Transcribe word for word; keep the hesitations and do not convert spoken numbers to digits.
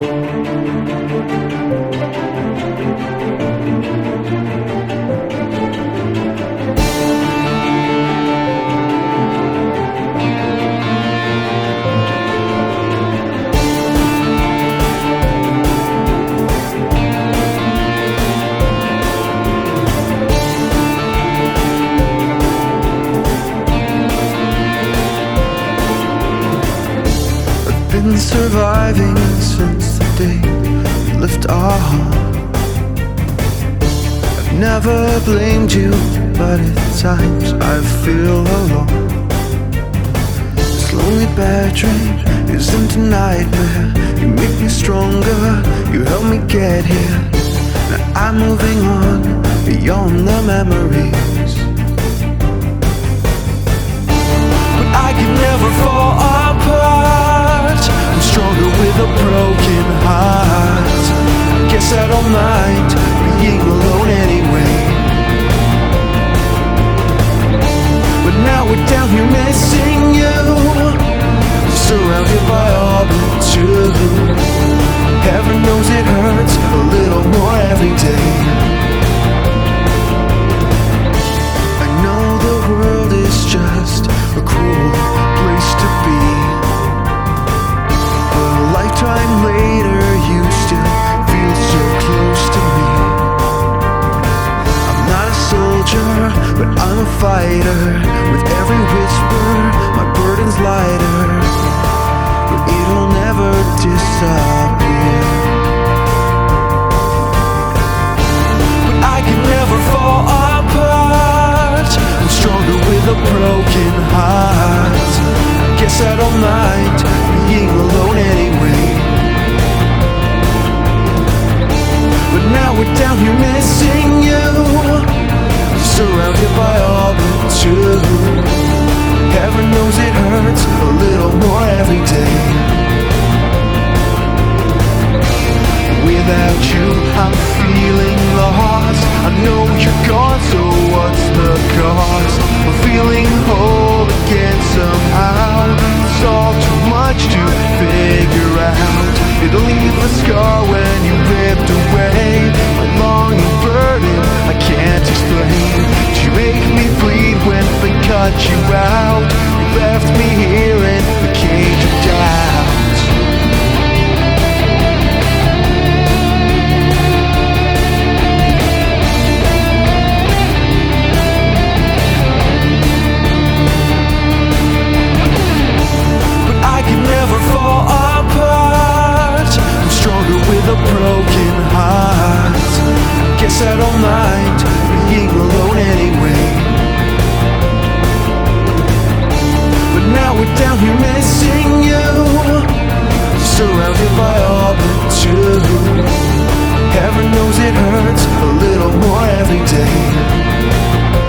Been surviving since the day we left our home. I've never blamed you, but at times I feel alone. This lonely bad dream isn't a nightmare. You make me stronger, you help me get here. Now I'm moving on beyond the memories, but I can never fall apart. I'm stronger with a broken heart. Guess I don't mind being alone anyway. But now we're down here missing you, surrounded by all but two. Heaven knows it hurts a little more every day. I know the world is just a cruel place to be, lifetime later, you still feel so close to me. I'm not a soldier, but I'm a fighter. With every whisper, my burden's lighter, but it'll never disappear. But I can never fall apart. I'm stronger with a broken heart. Guess I don't mind being alone anyway. But now we're down here missing you, surrounded by all but two. Heaven knows it hurts a little more every day. Without you, I'm feeling lost. I know you're gone, so what's the cost? I'm feeling whole again somehow. It's all too much to figure out. It'll leave a scar when you ripped away. My longing burden I can't explain. You make me bleed when they cut you out. You left me here in the cage of doubt. Broken heart. Guess I don't mind being alone anyway. But now we're down here missing you, surrounded by all but two. Heaven knows it hurts a little more every day.